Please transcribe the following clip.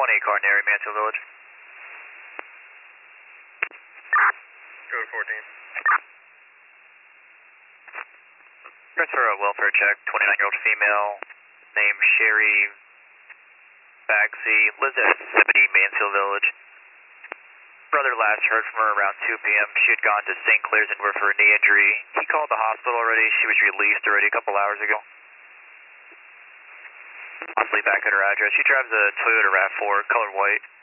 Carnary, Mansfield Village. Code 14. Transfer a welfare check, 29-year-old female, name Sherry Bagsy, lives at 70 Mansfield Village. Brother last heard from her around 2 p.m. She had gone to St. Clair's Inver for a knee injury. He called the hospital already. She was released already a couple hours ago. Possibly back at her address. She drives a Toyota RAV4, color white.